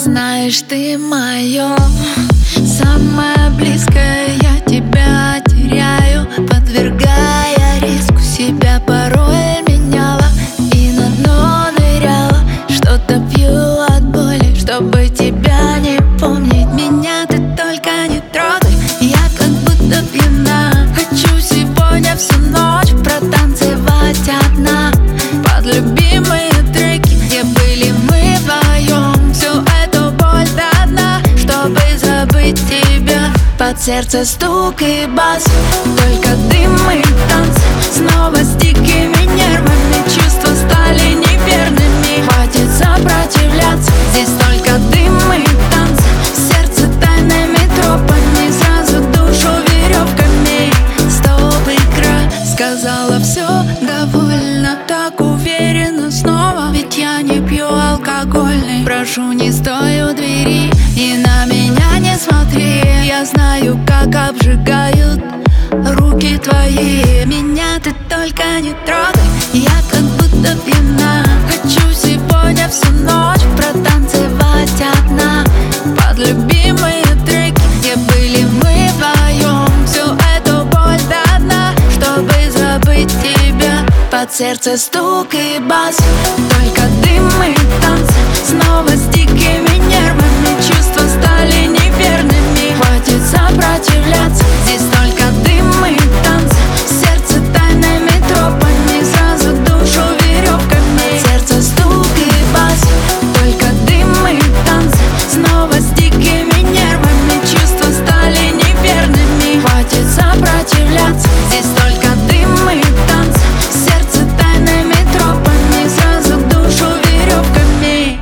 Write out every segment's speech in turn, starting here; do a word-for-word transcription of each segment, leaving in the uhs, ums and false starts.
Знаешь, ты мое самое близкое, я тебя теряю, подвергая риску себя. Порой меняла и на дно ныряла, что-то пью от боли, чтобы тебя не помнить. Меня ты только не трогай, я как будто пьяна. Хочу сегодня всю ночь протанцевать одна под любимые треки, где были мы вдвоем. Всю эту боль до дна, чтобы забыть тебя. Под сердце стук и бас, только дым и танцы. Снова с дикими нервами, чувства стали неверными. Хватит сопротивляться, здесь только дым и танцы. Сердце тайными тропами, сразу душу веревками. Стоп, игра, сказала все довольно, так уверенно снова. Ведь я не пью алкогольный. Прошу, не стой у двери и на меня не смотри. Я знаю, как обжигают руки твои. Меня ты только не трогай, я как будто пьяна. Хочу сегодня всю ночь протанцевать одна под любимые треки, где были мы вдвоем. Всю эту боль до дна, чтобы забыть тебя. Под сердце стук и бас, только дым и танцы. Снова с дикими нервами, чувства стали неверными. Хватит сопротивляться, здесь только дым и танцы. Сердце тайными тропами, сразу душу веревками. Сердце стук и бас, только дым и танцы. Снова с дикими нервами, чувства стали неверными. Хватит сопротивляться, здесь только дым и танцы. Сердце тайными тропами, сразу душу веревками.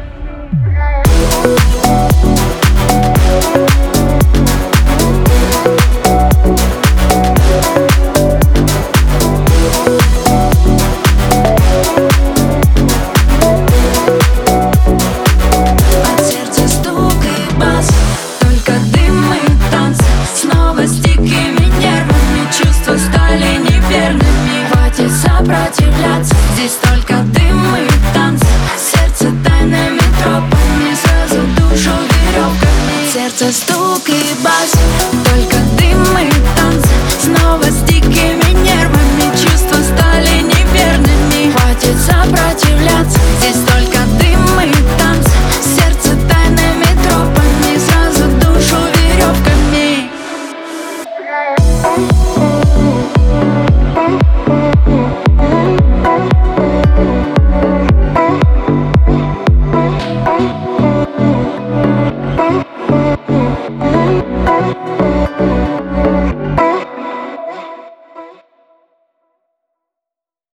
Сопротивляться, здесь только дым и танцы. Сердце тайными тропами, сразу душу веревками. Сердце стук и бас, только дым и танцы. Снова с дикими нервами, чувства стали неверными. Хватит сопротивляться, здесь только дым и танцы. Сердце тайными тропами, сразу душу веревками. We'll be right back.